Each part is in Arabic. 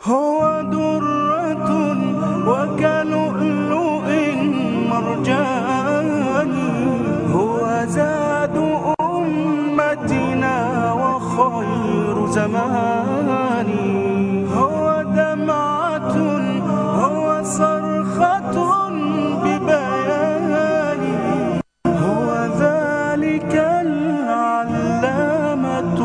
هو درة وكلؤلؤ مرجان، هو زاد أمتنا وخير زمان، هو دمعة هو صرخة ببيان، هو ذلك العلامة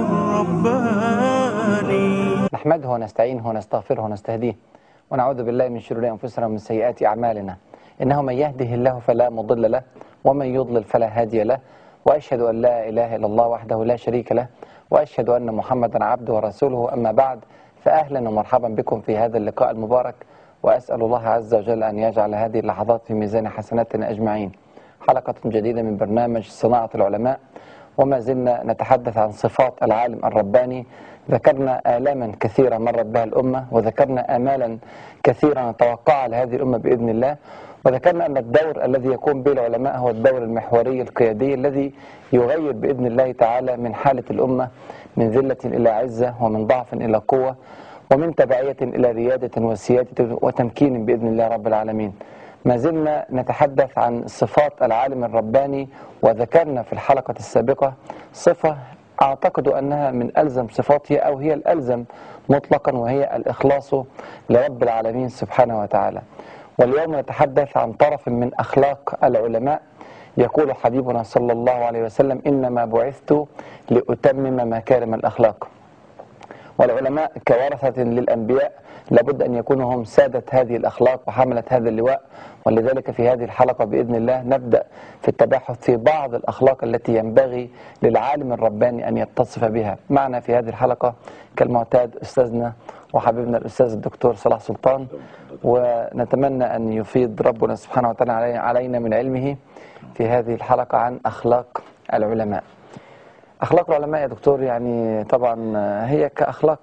الرباني. نحمده ونستعينه ونستغفره ونستهديه ونعوذ بالله من شرور أنفسنا ومن سيئات أعمالنا، إنه من يهده الله فلا مضل له ومن يضلل فلا هادي له، وأشهد أن لا إله إلا الله وحده لا شريك له، وأشهد أن محمدا عبده ورسوله. أما بعد، فأهلا ومرحبا بكم في هذا اللقاء المبارك، وأسأل الله عز وجل أن يجعل هذه اللحظات في ميزان حسناتنا أجمعين. حلقة جديدة من برنامج صناعة العلماء، وما زلنا نتحدث عن صفات العالم الرباني. ذكرنا آلاما كثيرة مرت بها الأمة، وذكرنا آمالا كثيرة نتوقعها لهذه الأمة بإذن الله، وذكرنا أن الدور الذي يقوم به العلماء هو الدور المحوري القيادي الذي يغير بإذن الله تعالى من حالة الأمة من ذلة إلى عزة، ومن ضعف إلى قوة، ومن تبعية إلى ريادة وسيادة وتمكين بإذن الله رب العالمين. ما زلنا نتحدث عن صفات العالم الرباني، وذكرنا في الحلقة السابقة صفة أعتقد أنها من ألزم صفاته أو هي الألزم مطلقا، وهي الإخلاص لرب العالمين سبحانه وتعالى. واليوم نتحدث عن طرف من أخلاق العلماء. يقول حبيبنا صلى الله عليه وسلم: إنما بعثت لأتمم مكارم الأخلاق. والعلماء كورثة للأنبياء لابد أن يكونوا هم سادة هذه الأخلاق وحملة هذا اللواء، ولذلك في هذه الحلقة بإذن الله نبدأ في التباحث في بعض الأخلاق التي ينبغي للعالم الرباني أن يتصف بها. معنا في هذه الحلقة كالمعتاد أستاذنا وحبيبنا الأستاذ الدكتور صلاح سلطان، ونتمنى أن يفيد ربنا سبحانه وتعالى علينا من علمه في هذه الحلقة عن أخلاق العلماء. أخلاق العلماء يا دكتور يعني طبعا هي كأخلاق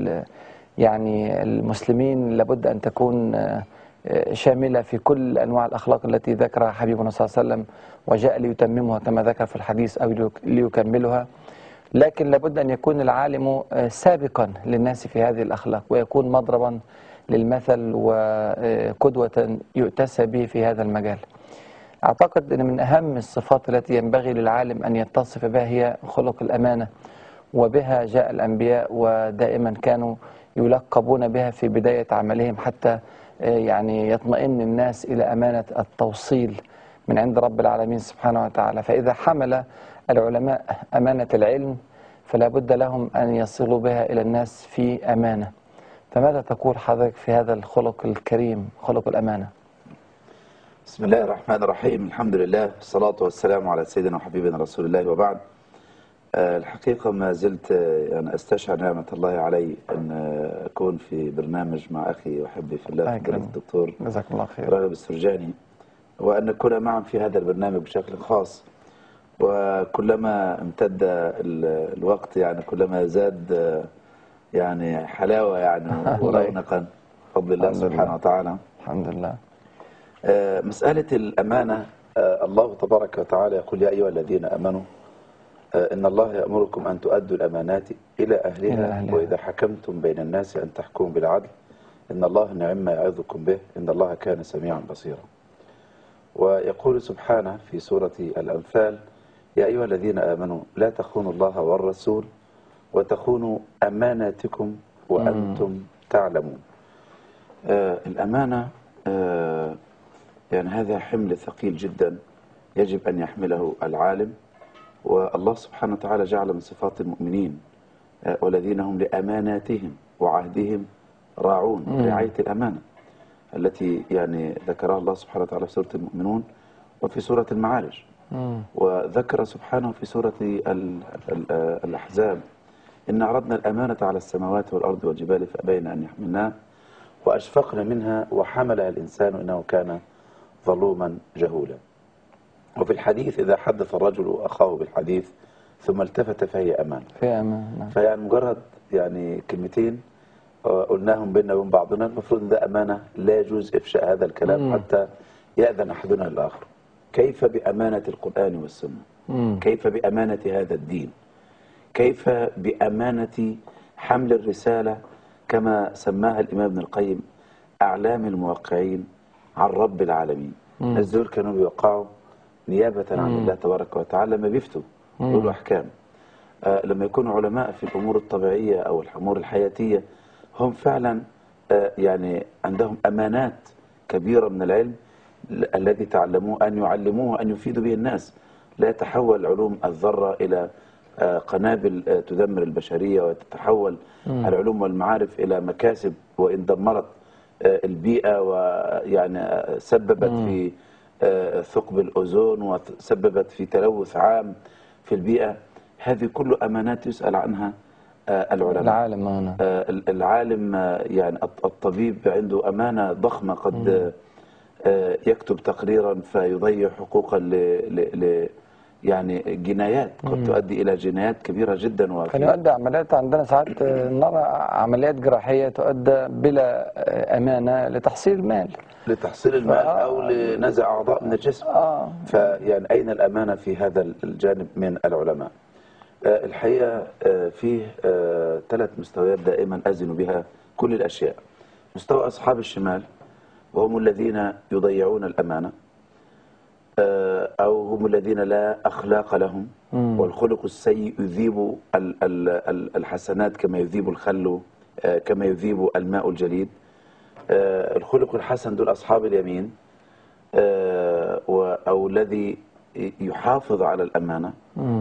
يعني المسلمين لابد أن تكون شاملة في كل أنواع الأخلاق التي ذكرها حبيبنا صلى الله عليه وسلم، وجاء ليتممها كما ذكر في الحديث أو ليكملها. لكن لابد أن يكون العالم سابقا للناس في هذه الأخلاق، ويكون مضربا للمثل وقدوة يؤتسى به في هذا المجال. أعتقد أن من أهم الصفات التي ينبغي للعالم أن يتصف بها هي خلق الأمانة، وبها جاء الأنبياء ودائما كانوا يلقبون بها في بداية عملهم، حتى يعني يطمئن الناس إلى أمانة التوصيل من عند رب العالمين سبحانه وتعالى. فإذا حمل العلماء أمانة العلم فلا بد لهم أن يصلوا بها إلى الناس في أمانة. فماذا تقول حضرتك في هذا الخلق الكريم، خلق الأمانة؟ بسم الله الرحمن الرحيم. الحمد لله والصلاة والسلام على سيدنا وحبيبنا رسول الله، وبعد. الحقيقة ما زلت يعني أستشعر نعمة الله علي أن أكون في برنامج مع أخي وحبي في الله فضيلة الدكتور جزاك الله خير راغب السرجاني، وأن نكون معا في هذا البرنامج بشكل خاص. وكلما امتد الوقت يعني كلما زاد يعني حلاوة يعني ورونقا بفضل الله سبحانه وتعالى. الحمد لله. مسألة الأمانة، الله تبارك وتعالى يقول: يا أيها الذين آمنوا إن الله يأمركم أن تؤدوا الأمانات إلى أهلها وإذا حكمتم بين الناس أن تحكموا بالعدل إن الله نعم ما يعظكم به إن الله كان سميعا بصيرا. ويقول سبحانه في سورة الأنفال: يا أيها الذين آمنوا لا تخونوا الله والرسول وتخونوا أماناتكم وأنتم تعلمون. الأمانة يعني هذا حمل ثقيل جدا يجب أن يحمله العالم، والله سبحانه وتعالى جعل من صفات المؤمنين والذين هم لأماناتهم وعهدهم راعون، رعاية الأمانة التي يعني ذكرها الله سبحانه وتعالى في سورة المؤمنون وفي سورة المعارج، وذكر سبحانه في سورة الأحزاب: إن عرضنا الأمانة على السماوات والأرض والجبال فأبين أن يحملناها وأشفقن منها وحملها الإنسان إنه كان ظلوما جهولا. وفي الحديث: إذا حدث الرجل أخاه بالحديث ثم التفت فهي أمانة. فيعني مجرد يعني كلمتين قلناهم بيننا وبين بعضنا المفروض ان ده أمانة، لا يجوز إفشاء هذا الكلام حتى يأذن أحدنا للآخر. كيف بأمانة القرآن والسنة؟ كيف بأمانة هذا الدين؟ كيف بأمانة حمل الرسالة كما سماها الإمام ابن القيم أعلام الموقعين عن رب العالمين. الناس دول كانوا بيوقعوا نيابة عن الله تبارك وتعالى لما بيفتوا يقولوا أحكام. لما يكونوا علماء في الأمور الطبيعية أو الأمور الحياتية هم فعلا يعني عندهم أمانات كبيرة من العلم الذي تعلموه أن يعلموه أن يفيدوا به الناس. لا يتحول علوم الذرة إلى قنابل تدمر البشرية، وتتحول العلوم والمعارف إلى مكاسب وإن دمرت البيئة، ويعني سببت في ثقب الأوزون وسببت في تلوث عام في البيئة. هذه كل أمانات يسأل عنها العلماء. العالم يعني الطبيب عنده أمانة ضخمة، قد يكتب تقريرا فيضيع حقوقا يعني جنايات قد تؤدي إلى جنايات كبيرة جدا. كان يؤدى عمليات عندنا ساعات نرى عمليات جراحية تؤدى بلا أمانة لتحصيل المال، أو لنزع أعضاء من الجسم. فيعني أين الأمانة في هذا الجانب من العلماء؟ الحقيقة فيه 3 مستويات دائما أزن بها كل الأشياء. مستوى أصحاب الشمال، وهم الذين يضيعون الأمانة، أو هم الذين لا أخلاق لهم، والخلق السيء يذيب الحسنات كما يذيب الخل، كما يذيب الماء الجليد. الخلق الحسن دول أصحاب اليمين، أو الذي يحافظ على الأمانة.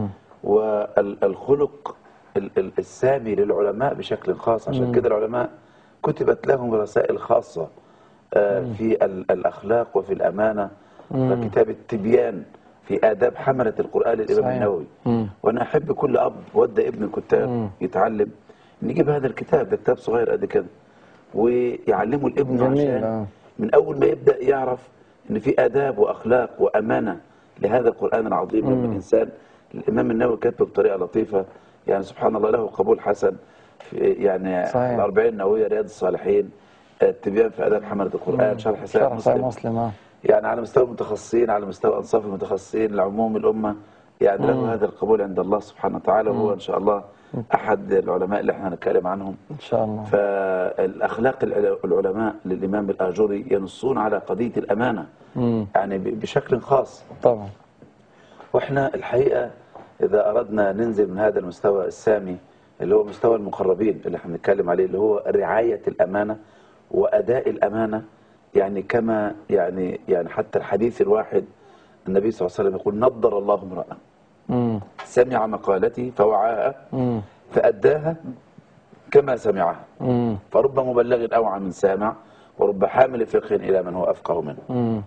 والخلق السامي للعلماء بشكل خاص، عشان كده العلماء كتبت لهم رسائل خاصة في الأخلاق وفي الأمانة، وكتاب التبيان في آداب حملة القرآن للإمام النووي. وأنا أحب كل أب ودى ابن الكتاب يتعلم نجيب هذا الكتاب، ده كتاب صغير قد كده، ويعلمه الابن عشان من أول ما يبدأ يعرف إن في آداب وأخلاق وأمانة لهذا القرآن العظيم. لما الإنسان، الإمام النووي كتبه بطريقة لطيفة، يعني سبحان الله له قبول حسن في يعني الأربعين النووية، رياض الصالحين، التبيان في آداب حملة القرآن، شرح صحيح مسلم. يعني على مستوى المتخصصين، على مستوى أنصاف المتخصصين لعموم الأمة، يعني له هذا القبول عند الله سبحانه وتعالى. وهو إن شاء الله أحد العلماء اللي احنا هنتكلم عنهم إن شاء الله. فالأخلاق العلماء للإمام الآجري ينصون على قضية الأمانة يعني بشكل خاص طبعا. وإحنا الحقيقة إذا أردنا ننزل من هذا المستوى السامي اللي هو مستوى المقربين اللي احنا بنتكلم عليه، اللي هو رعاية الأمانة وأداء الأمانة، يعني كما يعني حتى الحديث الواحد النبي صلى الله عليه وسلم يقول: نضر الله امرأ سمع مقالتي فوعاها فأداها كما سمعها، فرب مبلغ أوعى من سامع، ورب حامل فقه إلى من هو أفقه منه.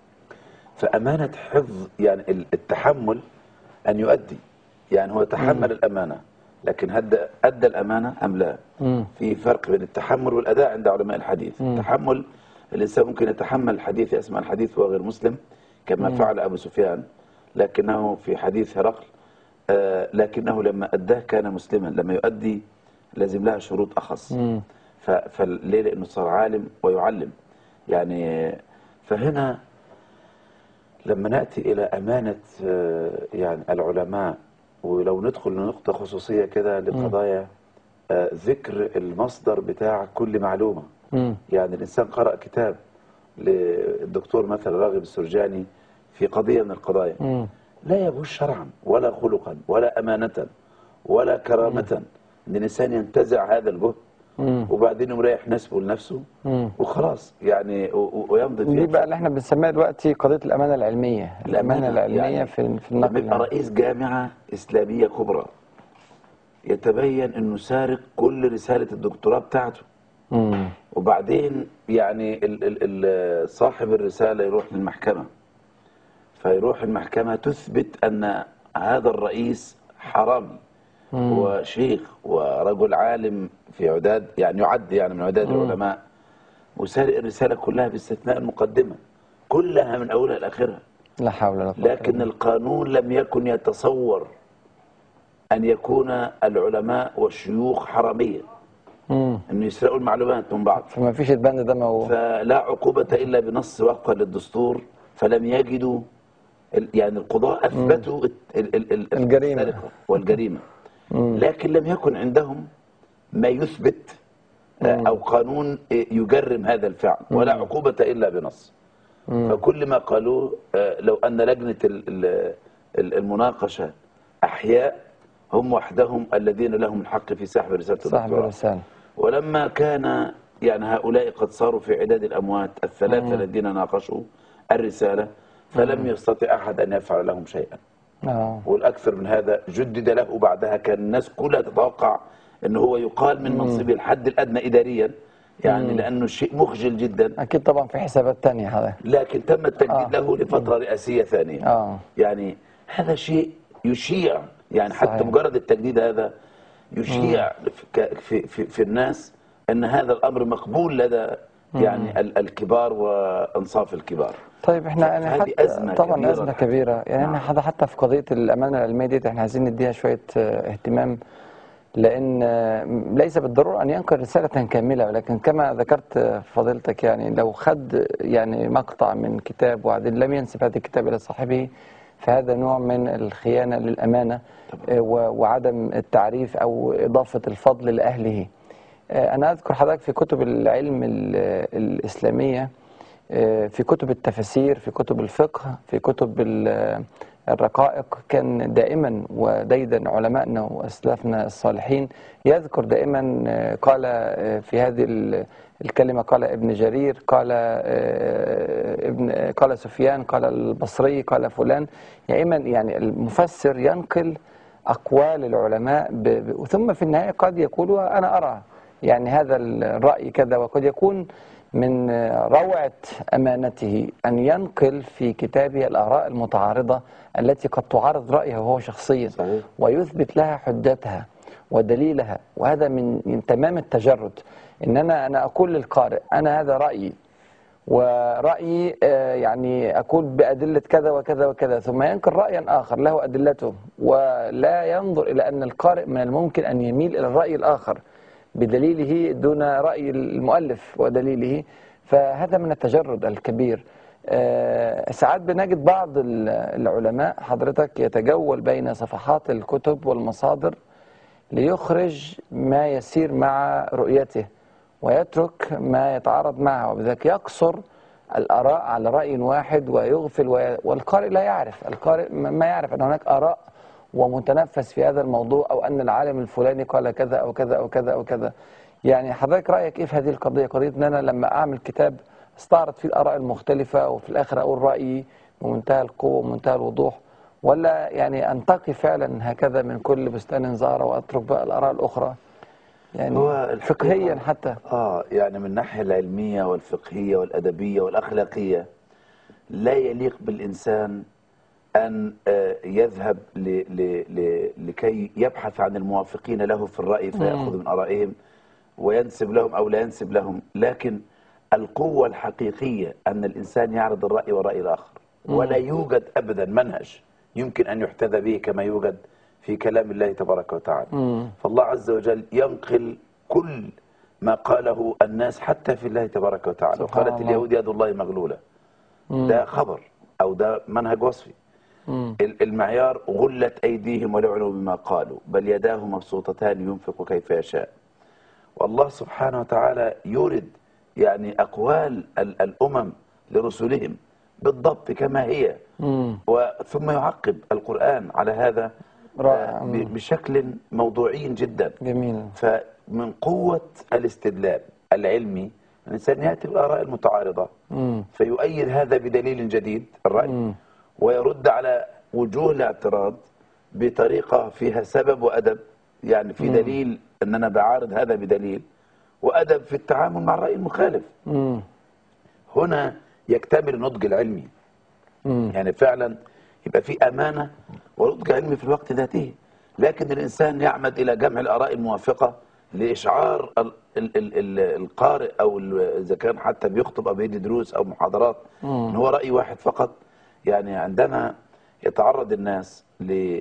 فأمانة حفظ يعني التحمل أن يؤدي، يعني هو تحمل الأمانة، لكن أدى الأمانة أم لا؟ في فرق بين التحمل والأداء عند علماء الحديث. التحمل الإنسان ممكن يتحمل الحديث، يسمع الحديث وهو غير مسلم كما فعل أبو سفيان، لكنه في حديث هرقل لكنه لما أداه كان مسلما. لما يؤدي لازم لها شروط أخص. فليه؟ لأنه صار عالم ويعلم يعني. فهنا لما نأتي إلى أمانة يعني العلماء، ولو ندخل لنقطة خصوصية كده لقضايا ذكر المصدر بتاع كل معلومة. يعني الإنسان قرأ كتاب للدكتور مثلا راغب السرجاني في قضية من القضايا، لا يبوش شرعا ولا خلقا ولا أمانة ولا كرامة إن الإنسان ينتزع هذا الجهد وبعدين يريح نسبه لنفسه وخلاص يعني ويمضي فيها. دي بقى اللي احنا بنسميها دلوقتي قضية الأمانة العلمية. الأمانة العلمية يعني في النقل. لما يبقى رئيس جامعة إسلامية كبرى يتبين إنه سارق كل رسالة الدكتوراه بتاعته، وبعدين يعني صاحب الرسالة يروح للمحكمة، فيروح المحكمة تثبت أن هذا الرئيس حرامي وشيخ ورجل عالم في عداد، يعني يعد يعني من عداد العلماء، وسارق الرسالة كلها باستثناء المقدمة كلها من أولها لآخرها. لا حول ولا قوة. لكن القانون لم يكن يتصور أن يكون العلماء والشيوخ حرامية، أن يسرقوا المعلومات من بعض. فما فيش البند ده موجود. فلا عقوبة إلا بنص وفقا للدستور. فلم يجدوا يعني القضاء أثبتوا الجريمة والجريمة، لكن لم يكن عندهم ما يثبت أو قانون يجرم هذا الفعل، ولا عقوبة إلا بنص. فكل ما قالوه لو أن لجنة المناقشة أحياء هم وحدهم الذين لهم الحق في سحب رسالة الدكتوراه. ولما كان يعني هؤلاء قد صاروا في عداد الأموات الثلاثة الذين ناقشوا الرسالة، فلم يستطع أحد أن يفعل لهم شيئا. والأكثر من هذا جدد له بعدها، كان الناس كلها تتوقع أنه هو يقال من منصبه الحد الأدنى إداريا، يعني لأنه شيء مخجل جدا. أكيد طبعا في حسابات تانية هذا، لكن تم التجديد له لفترة رئاسية ثانية. يعني هذا شيء يشيع، يعني صحيح. حتى مجرد التجديد هذا يشيع في الناس أن هذا الأمر مقبول لدى يعني الكبار وأنصاف الكبار. طيب احنا يعني هذه أزمة طبعا كبيرة، أزمة كبيرة. يعني نعم. احنا حتى في قضية الأمانة العلمية دي احنا عايزين نديها شوية اهتمام، لأن ليس بالضرورة أن ينقل رسالة كاملة، ولكن كما ذكرت فضيلتك يعني لو خد يعني مقطع من كتاب وبعدين لم ينسب هذا الكتاب إلى صاحبه، فهذا نوع من الخيانة للأمانة وعدم التعريف أو إضافة الفضل لأهله. أنا أذكر حضرتك في كتب العلم الإسلامية، في كتب التفاسير، في كتب الفقه، في كتب الرقائق، كان دائما وديدا علماءنا وأسلافنا الصالحين يذكر دائما، قال في هذه الكلمة، قال ابن جرير، قال سفيان، قال البصري، قال فلان. يعني المفسر ينقل أقوال العلماء ثم في النهاية قد يقول أنا أرى يعني هذا الرأي كذا، وقد يكون من روعة أمانته أن ينقل في كتابه الآراء المتعارضة التي قد تعارض رأيه هو شخصيا، صحيح. ويثبت لها حجتها ودليلها. وهذا من تمام التجرد، إن أنا أقول للقارئ أنا هذا رأيي، ورأيي يعني أقول بأدلة كذا وكذا وكذا، ثم ينقل رأيا آخر له أدلته، ولا ينظر إلى أن القارئ من الممكن أن يميل إلى الرأي الآخر بدليله دون رأي المؤلف ودليله. فهذا من التجرد الكبير. ساعات بنجد بعض العلماء حضرتك يتجول بين صفحات الكتب والمصادر ليخرج ما يسير مع رؤيته ويترك ما يتعارض معه، وبذلك يقصر الآراء على رأي واحد ويغفل والقارئ لا يعرف، القارئ ما يعرف أن هناك آراء ومتنفس في هذا الموضوع، أو أن العالم الفلاني قال كذا أو كذا أو كذا أو كذا. يعني حضرتك رأيك إيه في هذه القضية، قضية أن أنا لما أعمل كتاب استعرض فيه الآراء المختلفة وفي الآخر أقول رأيي بمنتهى القوة ومنتهى الوضوح، ولا يعني أنتقي فعلا هكذا من كل بستان زهرة وأترك بقى الآراء الأخرى يعني فقهيا حتى؟ يعني من الناحية العلمية والفقهية والأدبية والأخلاقية لا يليق بالإنسان أن يذهب لكي يبحث عن الموافقين له في الرأي فيأخذ من آرائهم وينسب لهم أو لا ينسب لهم. لكن القوة الحقيقية أن الإنسان يعرض الرأي والرأي الآخر، ولا يوجد أبدا منهج يمكن أن يحتذى به كما يوجد في كلام الله تبارك وتعالى. فالله عز وجل ينقل كل ما قاله الناس حتى في الله تبارك وتعالى. قالت اليهود يد الله مغلولة، ده خبر أو ده منهج وصفي. المعيار غلت أيديهم ولعنوا بما قالوا بل يداه مبسوطتان ينفق كيف يشاء. والله سبحانه وتعالى يورد يعني أقوال الأمم لرسلهم بالضبط كما هي، ثم يعقب القرآن على هذا بشكل موضوعي جدا. جميل. فمن قوة الاستدلال العلمي الإنسان يأتي بالآراء المتعارضة فيؤيد هذا بدليل جديد الرأي، ويرد على وجوه الاعتراض بطريقة فيها سبب وأدب، يعني في دليل أن أنا بعارض هذا بدليل، وأدب في التعامل مع الرأي المخالف. هنا يكتمل النضج العلمي، يعني فعلا يبقى في أمانة ونضج علمي في الوقت ذاته. لكن الإنسان يعمد إلى جمع الآراء الموافقة لإشعار القارئ، أو إذا كان حتى بيخطب أو بيدي دروس أو محاضرات، إن هو رأي واحد فقط. يعني عندما يتعرض الناس ل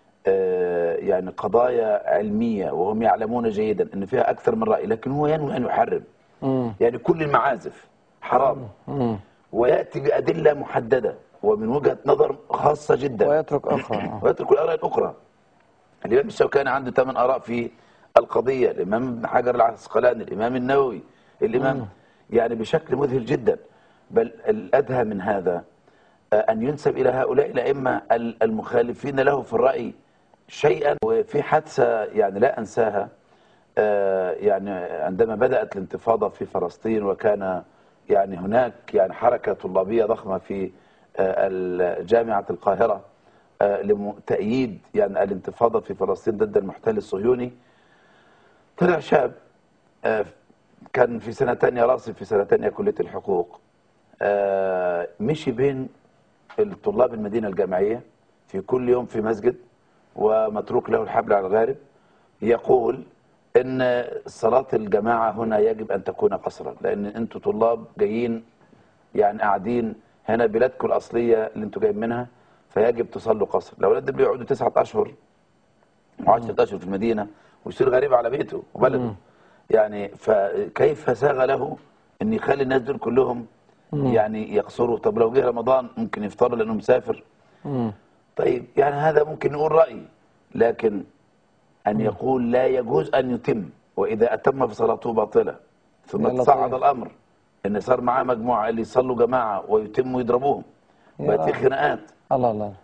يعني قضايا علمية وهم يعلمون جيدا أن فيها أكثر من رأي، لكن هو ينوي أن يحرم، يعني كل المعازف حرام، ويأتي بأدلة محددة ومن وجهة نظر خاصة جدا، ويترك أخرى ويترك الآراء الأخرى. الإمام الشوكاني عنده 8 آراء في القضية، الإمام ابن حجر العسقلاني، الإمام النووي، الإمام يعني بشكل مذهل جدا. بل الأدهى من هذا أن ينسب إلى هؤلاء الأئمة المخالفين له في الرأي شيئا. وفي حادثة يعني لا أنساها، يعني عندما بدأت الانتفاضة في فلسطين، وكان يعني هناك يعني حركة طلابية ضخمة في جامعة القاهرة لتأييد يعني الانتفاضة في فلسطين ضد المحتل الصهيوني. طلع شاب كان في سنة تانية، راسب في سنة تانية كلية الحقوق، مشي بين الطلاب المدينة الجامعية في كل يوم في مسجد ومتروك له الحبل على الغارب، يقول ان صلاة الجماعة هنا يجب ان تكون قصرا، لان انتوا طلاب جايين يعني قاعدين هنا بلادكم الاصلية اللي انتوا جايين منها، فيجب تصلوا قصر. الاولاد دول بيقعدوا 9 اشهر و10 اشهر في المدينة ويصير غريب على بيته وبلده، يعني فكيف ساغ له ان يخلي الناس دول كلهم يعني يقصروا؟ طب لو جه رمضان ممكن يفطروا لانه مسافر. طيب يعني هذا ممكن نقول رأي، لكن أن يقول لا يجوز أن يتم، وإذا أتم فصلاته باطلة، ثم تصعد الأمر إن صار معاه مجموعة اللي يصلوا جماعة ويتموا يضربوهم، بقت في خناقات. الله الله.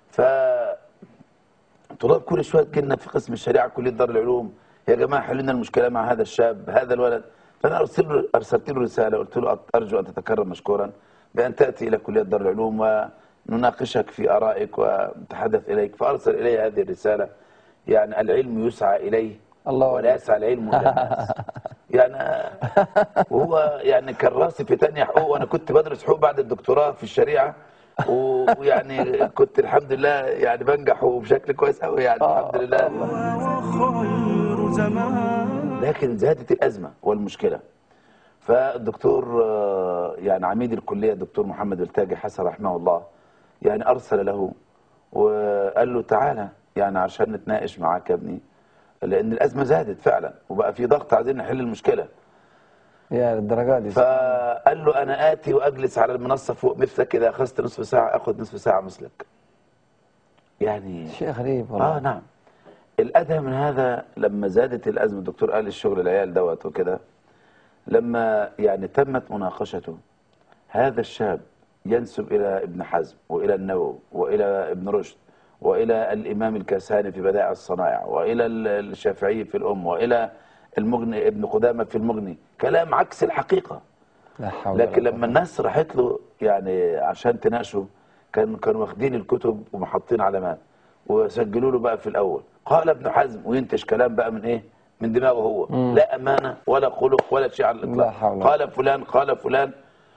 طلاب كل شوية كنا في قسم الشريعة كلية دار العلوم، يا جماعة حلوا لنا المشكلة مع هذا الشاب هذا الولد. فأنا أرسلت له رسالة، قلت له أرجو أن تتكرم مشكورا بأن تأتي إلى كلية دار العلوم ونناقشك في آرائك ونتحدث إليك. فأرسل إلي هذه الرسالة، يعني العلم يسعى إليه ولا يسعى العلم إلى الناس. يعني وهو يعني كان راسي في تانية حقوق، وأنا كنت بدرس حقوق بعد الدكتوراه في الشريعة، ويعني كنت الحمد لله يعني بنجح وبشكل كويس قوي يعني الحمد لله. وخير زمان. لكن زادت الأزمة والمشكلة. فالدكتور يعني عميد الكلية الدكتور محمد التاجي حسن رحمه الله يعني أرسل له وقال له تعالى يعني عشان نتناقش معاك يا ابني، لأن الأزمة زادت فعلا وبقى في ضغط عايزين نحل المشكلة. يا للدرجة دي. فقال له أنا آتي وأجلس على المنصة فوق مثلك، إذا أخذت نصف ساعة أخذ نصف ساعة مثلك. يعني شيء غريب والله. نعم. الأدهى من هذا لما زادت الأزمة، الدكتور قال الشغل العيال دوت وكده، لما يعني تمت مناقشته، هذا الشاب ينسب إلى ابن حزم وإلى النووي وإلى ابن رشد وإلى الإمام الكاساني في بدائع الصنائع وإلى الشافعي في الأم وإلى المغني ابن قدامة في المغني، كلام عكس الحقيقة. لا حول لكن ولا لما الناس راحت له يعني عشان تناقشه، كانوا واخدين الكتب ومحطين علامات وسجلوا له بقى في الأول قال ابن حزم، وينتج كلام بقى من إيه؟ من دماغه هو. لا أمانة ولا خلق ولا شيء على الإطلاق. قال فلان قال فلان.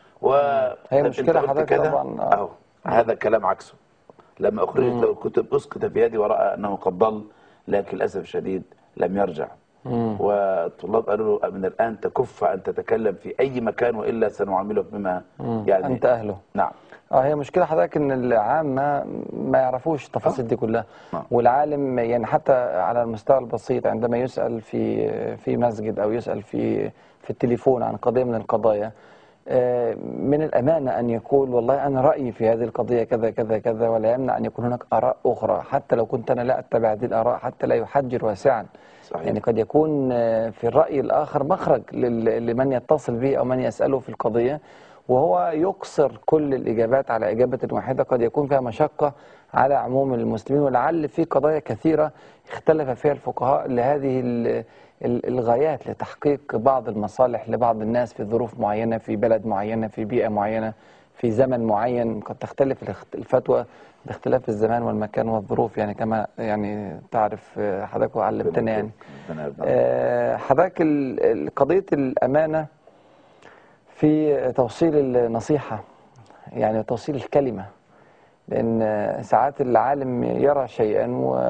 هي مشكلة حضرتك طبعا. أهو هذا كلام عكسه. لما أخرجت له الكتب أسقط في يدي ورأى أنه قد ضل، لكن للأسف الشديد لم يرجع. والطلاب قالوا له من الآن تكف أن تتكلم في أي مكان وإلا سنعاملك بما يعني أنت أهله. نعم. هي مشكلة حضرتك ان العامة ما يعرفوش التفاصيل دي كلها. والعالم يعني حتى على المستوى البسيط عندما يسأل في مسجد او يسأل في التليفون عن قضية من القضايا، من الأمانة أن يقول والله أنا رأيي في هذه القضية كذا كذا كذا، ولا يمنع أن يكون هناك آراء أخرى حتى لو كنت أنا لا أتبع هذه الآراء، حتى لا يحجر واسعا. صحيح. يعني قد يكون في الرأي الآخر مخرج لمن يتصل به أو من يسأله في القضية، وهو يقصر كل الإجابات على إجابة واحدة قد يكون فيها مشقة على عموم المسلمين. ولعل في قضايا كثيرة اختلف فيها الفقهاء لهذه الغايات، لتحقيق بعض المصالح لبعض الناس في ظروف معينة في بلد معينة في بيئة معينة في زمن معين. قد تختلف الفتوى باختلاف الزمان والمكان والظروف، يعني كما يعني تعرف حضرتك وعلمتنا يعني. حضرتك قضية الأمانة في توصيل النصيحة، يعني توصيل الكلمة، لأن ساعات العالم يرى شيئا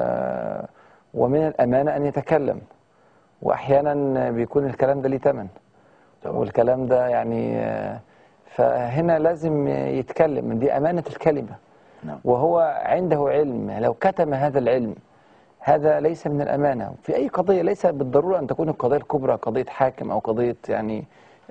ومن الأمانة أن يتكلم، وأحيانا بيكون الكلام ده ليه ثمن، والكلام ده يعني فهنا لازم يتكلم، دي أمانة الكلمة. وهو عنده علم، لو كتم هذا العلم هذا ليس من الأمانة في أي قضية. ليس بالضرورة أن تكون القضية الكبرى قضية حاكم أو قضية يعني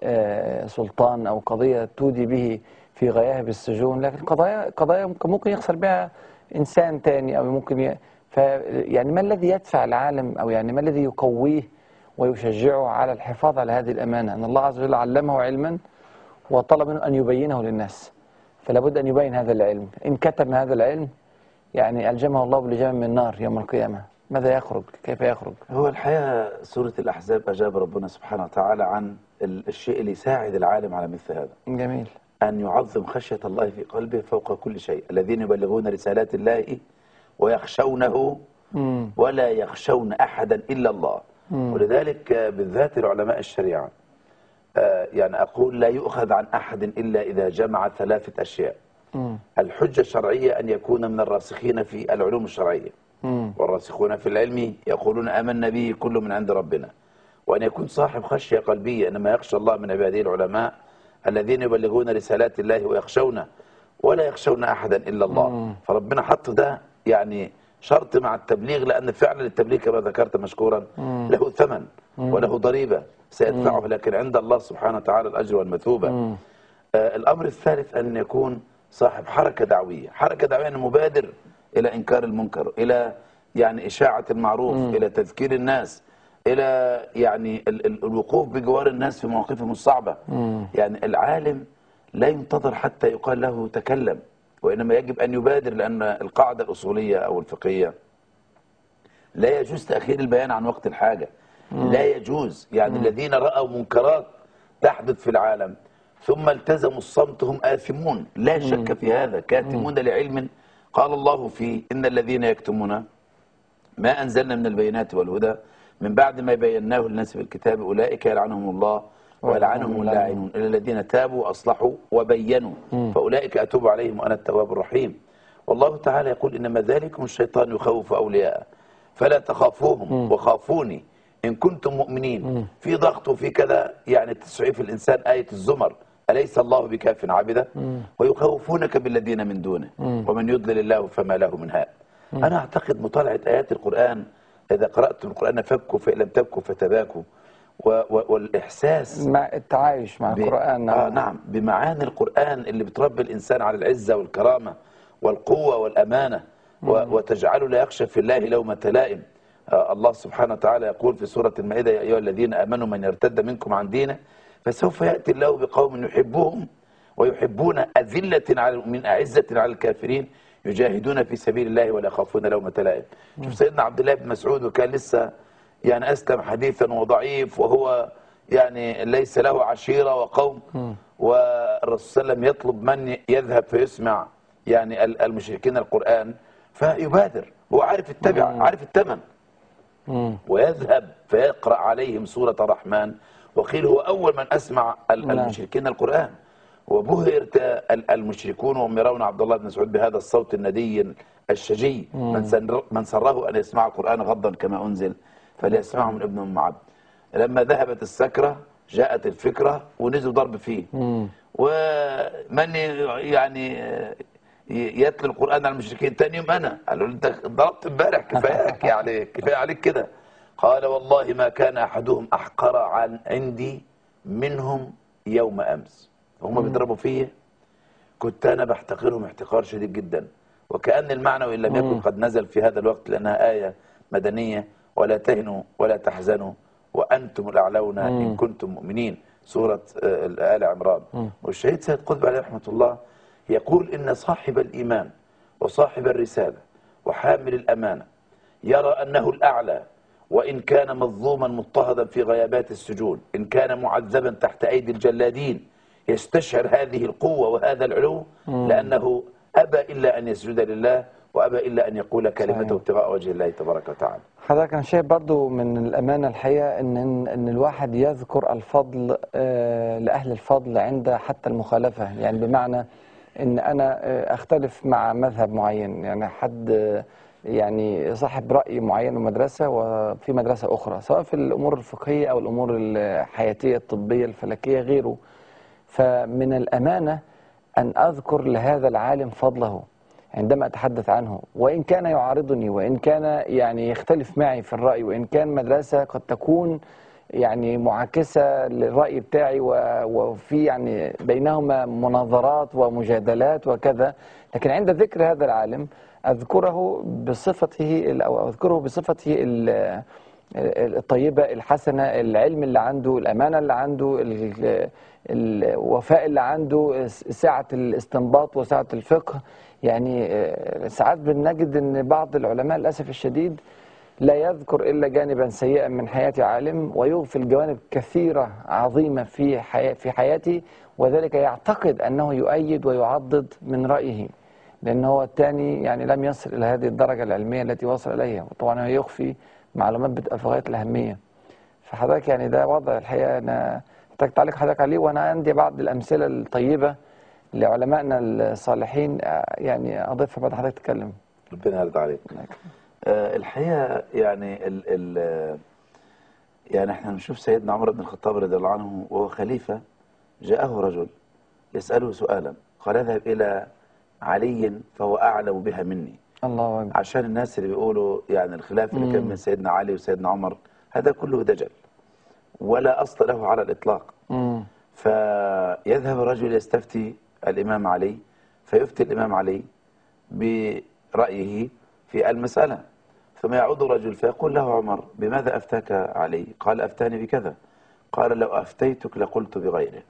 سلطان أو قضية تودي به في غياهب السجون، لكن قضايا ممكن يخسر بها إنسان تاني أو ممكن يعني ما الذي يدفع العالم أو يعني ما الذي يقويه ويشجعه على الحفاظ على هذه الأمانة، أن الله عز وجل علمه علما وطلب منه أن يبينه للناس، فلا بد أن يبين هذا العلم. إن كتم هذا العلم يعني ألجمه الله بلجام من النار يوم القيامة. ماذا يخرج؟ كيف يخرج؟ هو الحقيقة سورة الأحزاب أجاب ربنا سبحانه وتعالى عن الشيء اللي يساعد العالم على مثل هذا، جميل. أن يعظم خشية الله في قلبه فوق كل شيء. الذين يبلغون رسالات الله ويخشونه ولا يخشون أحدا إلا الله. ولذلك بالذات العلماء الشريعة يعني أقول لا يؤخذ عن أحد إلا إذا جمع 3 أشياء. الحجة الشرعية أن يكون من الراسخين في العلوم الشرعية، والراسخون في العلم يقولون آمنا به كل من عند ربنا، وأن يكون صاحب خشية قلبية، إنما يخشى الله من عباده العلماء الذين يبلغون رسالات الله ويخشونه ولا يخشون أحدا إلا الله. فربنا حط ده يعني شرط مع التبليغ، لأن فعلا التبليغ كما ذكرت مشكورا له ثمن وله ضريبة سيدفعه، لكن عند الله سبحانه وتعالى الأجر والمثوبة. الأمر الثالث أن يكون صاحب حركة دعوية، حركة دعوية يعني مبادر إلى إنكار المنكر، إلى يعني إشاعة المعروف، إلى تذكير الناس، إلى يعني الوقوف بجوار الناس في مواقفهم الصعبة. يعني العالم لا ينتظر حتى يقال له تكلم، وإنما يجب أن يبادر، لأن القاعدة الأصولية أو الفقهية لا يجوز تأخير البيان عن وقت الحاجة. لا يجوز. يعني الذين رأوا منكرات تحدث في العالم ثم التزموا الصمت هم آثمون، لا شك في هذا، كاتمون لعلم. قال الله فيه إن الذين يكتمون ما أنزلنا من البينات والهدى من بعد ما بيناه للناس في الكتاب أولئك يلعنهم الله ولعنهم اللاعنون إلا الذين تابوا وأصلحوا وبينوا فأولئك أتوب عليهم وأنا التواب الرحيم. والله تعالى يقول إنما ذلكم الشيطان يخوف أولياءه فلا تخافوهم وخافوني إن كنتم مؤمنين. في ضغط وفي كذا، يعني تسعيف الإنسان آية الزمر أليس الله بكاف عبده ويخوفونك بالذين من دونه ومن يضلل الله فما له من هاد. أنا أعتقد مطالعة آيات القرآن، إذا قرأت القرآن فابكوا فإن لم تبكوا فتباكوا، والإحساس مع التعايش مع القرآن. نعم، بمعاني القرآن اللي بتربي الإنسان على العزة والكرامة والقوة والأمانة وتجعله لا يخشى في الله لومة لائم. الله سبحانه وتعالى يقول في سورة المائدة يا أيها الذين آمنوا من يرتد منكم عن دينه فسوف يأتي الله بقوم يحبهم ويحبون أذلة على المؤمنين أعزة على الكافرين يجاهدون في سبيل الله ولا يخافون لومة لائم. شوف سيدنا عبد الله بن مسعود وكان لسه يعني أسلم حديثا وضعيف، وهو يعني ليس له عشيرة وقوم، والرسول صلى الله عليه وسلم يطلب من يذهب فيسمع يعني المشركين القرآن، فيبادر، هو عارف التبع عارف الثمن، ويذهب فيقرأ عليهم سورة الرحمن، وقيل هو أول من أسمع المشركين القرآن. وبهر المشركون وهم يرون عبد الله بن مسعود بهذا الصوت الندي الشجي، من سره أن يسمع القرآن غضا كما أنزل فليسمعه من ابن أم عبد. لما ذهبت السكرة جاءت الفكرة ونزل ضرب فيه. ومن يعني يتلو القرآن على المشركين تاني يوم أنا قالوا له أنت ضربت امبارح كفاياك، يعني كفاية عليك كده. قال والله ما كان أحدهم أحقر عن عندي منهم يوم أمس. هم بيضربوا فيه كنت أنا بحتقرهم احتقار شديد جدا، وكأن المعنى وإن لم يكن قد نزل في هذا الوقت لأنها آية مدنية ولا تهنوا ولا تحزنوا وأنتم الأعلون إن كنتم مؤمنين، سورة آل عمران. والشهيد سيد قطب عليه رحمة الله يقول إن صاحب الإيمان وصاحب الرسالة وحامل الأمانة يرى أنه الأعلى، وإن كان مظلوما مضطهدا في غيابات السجون، إن كان معذبا تحت أيدي الجلادين، يستشعر هذه القوة وهذا العلو لأنه أبى إلا أن يسجد لله وأبى إلا أن يقول كلمته ابتغاء وجه الله تبارك وتعالى. حضرتك أنا شايف برضو من الأمانة الحقيقة إن الواحد يذكر الفضل لأهل الفضل عند حتى المخالفة، يعني بمعنى إن أنا أختلف مع مذهب معين، يعني حد يعني صاحب رأي معين ومدرسة وفي مدرسة أخرى، سواء في الأمور الفقهية أو الأمور الحياتية الطبية الفلكية غيره. فمن الأمانة أن أذكر لهذا العالم فضله عندما أتحدث عنه، وإن كان يعارضني وإن كان يعني يختلف معي في الرأي، وإن كان مدرسة قد تكون يعني معاكسة للرأي بتاعي وفي يعني بينهما مناظرات ومجادلات وكذا، لكن عند ذكر هذا العالم أذكره بصفته الطيبة الحسنة، العلم اللي عنده، الأمانة اللي عنده، الوفاء اللي عنده، سعة الاستنباط وسعة الفقه. يعني ساعات بنجد أن بعض العلماء للأسف الشديد لا يذكر إلا جانبا سيئا من حياة عالم ويغفل جوانب كثيرة عظيمة في حياته، وذلك يعتقد أنه يؤيد ويعضد من رأيه، لأن هو الثاني يعني لم يصل إلى هذه الدرجة العلمية التي وصل إليها، وطبعا هو يخفي معلومات بتبقى في غاية الأهمية. فحضرتك يعني ده وضع الحقيقة أنا محتاج تعليق حضرتك عليه، وأنا عندي بعض الأمثلة الطيبة لعلمائنا الصالحين يعني أضيفها بعد حضرتك تتكلم. ربنا يرضى عليك. الحقيقة يعني يعني احنا نشوف سيدنا عمر بن الخطاب رضي الله عنه وهو خليفة، جاءه رجل يسأله سؤالا، قال اذهب إلى علي فهو أعلم بها مني. الله أكبر. عشان الناس اللي بيقولوا يعني الخلاف اللي كان بين سيدنا علي وسيدنا عمر هذا كله دجل ولا أصل له على الإطلاق. فيذهب الرجل يستفتي الإمام علي، فيفتي الإمام علي برأيه في المسألة، ثم يعود رجل فيقول له عمر بماذا أفتاك علي؟ قال أفتاني بكذا. قال لو أفتيتك لقلت بغيره.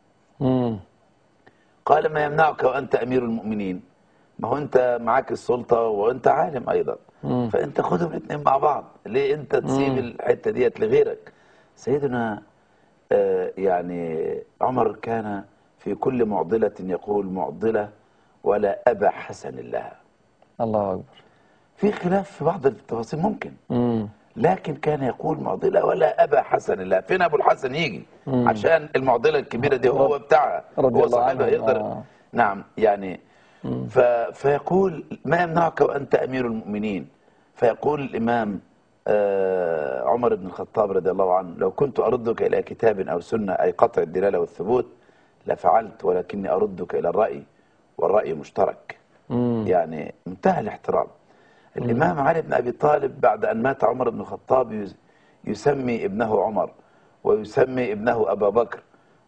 قال ما يمنعك وأنت أمير المؤمنين؟ ما هو أنت معك السلطة وأنت عالم أيضا، فأنت خذهم الاثنين مع بعض، ليه أنت تسيب الحتة ديت لغيرك؟ سيدنا يعني عمر كان في كل معضلة يقول معضلة ولا أبا حسن لها. الله أكبر. في خلاف في بعض التفاصيل ممكن، لكن كان يقول معضلة ولا أبا حسن لها. فين أبو الحسن يجي عشان المعضلة الكبيرة دي هو بتاعها، هو صاحبها يقدر. نعم يعني فيقول ما يمنعك وأنت أمير المؤمنين؟ فيقول الإمام عمر بن الخطاب رضي الله عنه لو كنت أردك إلى كتاب أو سنة أي قطع الدلالة والثبوت لفعلت، ولكني أردك إلى الرأي والرأي مشترك. يعني منتهى الاحترام. الإمام علي بن أبي طالب بعد أن مات عمر بن الخطاب يسمي ابنه عمر ويسمي ابنه أبا بكر،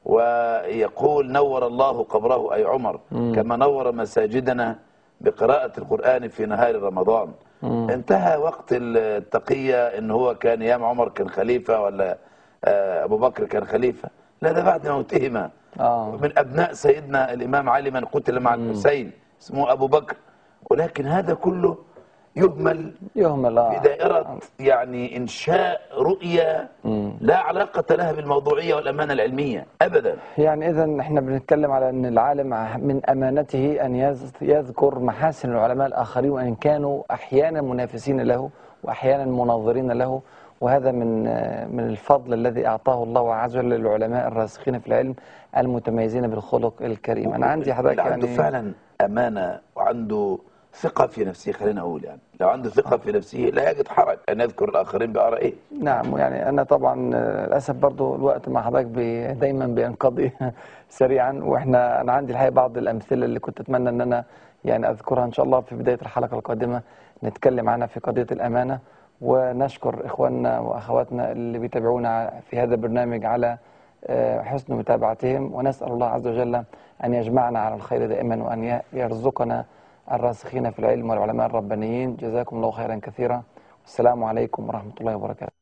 ويقول نور الله قبره أي عمر كما نور مساجدنا بقراءة القرآن في نهار رمضان. انتهى وقت التقية ان هو كان ايام عمر كان خليفة ولا ابو بكر كان خليفة، لا ده بعد موتهما. من ابناء سيدنا الامام علي من قتل مع الحسين اسمه ابو بكر، ولكن هذا كله يهمل في دائرة يعني انشاء رؤية لا علاقة لها بالموضوعية والامانة العلمية ابدا. يعني اذا احنا بنتكلم على ان العالم من امانته ان يذكر محاسن العلماء الاخرين وان كانوا احيانا منافسين له واحيانا مناظرين له، وهذا من الفضل الذي اعطاه الله عز وجل للعلماء الراسخين في العلم المتميزين بالخلق الكريم. انا عندي حضرتك يعني عنده فعلا امانة وعنده ثقة في نفسه. خلينا أقول يعني لو عنده ثقة في نفسه لا يجد حرج أن يذكر الآخرين بآرائه. نعم. يعني أنا طبعا للأسف برضو الوقت مع حضرتك دايما بينقضي سريعا، أنا عندي الحقيقة بعض الأمثلة اللي كنت أتمنى أن أنا يعني أذكرها إن شاء الله في بداية الحلقة القادمة نتكلم عنها في قضية الأمانة. ونشكر إخواننا وأخواتنا اللي بيتابعونا في هذا البرنامج على حسن متابعتهم، ونسأل الله عز وجل أن يجمعنا على الخير دائما وأن يرزقنا الراسخين في العلم والعلماء الربانيين. جزاكم الله خيرا كثيرا، والسلام عليكم ورحمة الله وبركاته.